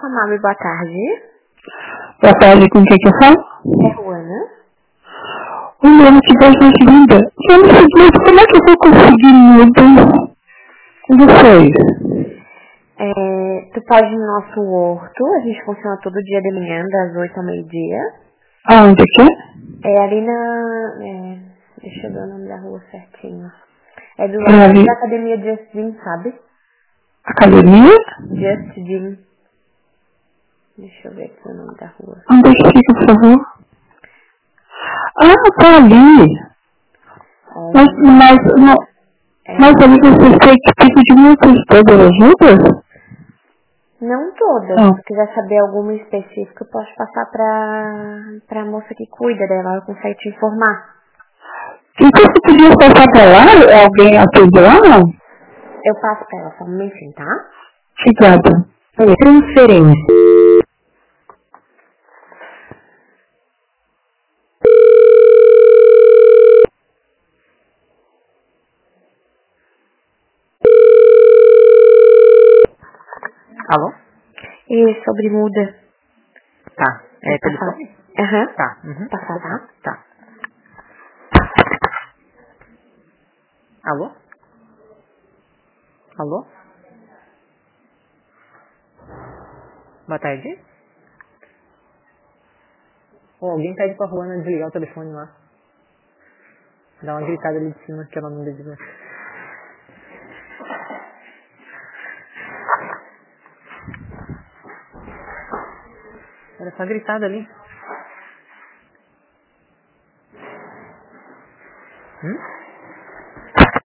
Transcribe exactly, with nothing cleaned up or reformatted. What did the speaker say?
Amado, boa tarde. Boa tarde, com quem que eu falo? É Ruana. O nome que Deus nos linda. Eu não sei mais como é que eu vou conseguir mudo. Como foi? É, tu pode ir no nosso horto, a gente funciona todo dia de manhã, das oito ao meio-dia. Aonde que é? É ali na... É, deixa eu ver o nome da rua certinho. É do É lado ali. da academia Just Gym, sabe? Academia? Just Gym. Deixa eu ver aqui o nome da rua. Onde é que fica, por favor? Ah, tá ali. Mas, É, mas, não, mas é, ali vocês têm que tipo de muitas todas as juntas? não todas. Não. Se tu quiser saber alguma específica, eu posso passar pra, pra moça que cuida dela, ela consegue te informar. Então você podia passar pra lá? Alguém atende lá, não? Eu passo pra ela só um momentinho, tá? Obrigada. Transferência. Alô? E sobre muda. Tá. É Pode passar. telefone? Aham. Tá. Uhum. Passar, tá? Tá. Alô? Alô? Boa tarde. Ô, alguém pede pra Ruana desligar o telefone lá. Dá uma gritada ali de cima que ela não desligou. Era só gritada ali. Hum?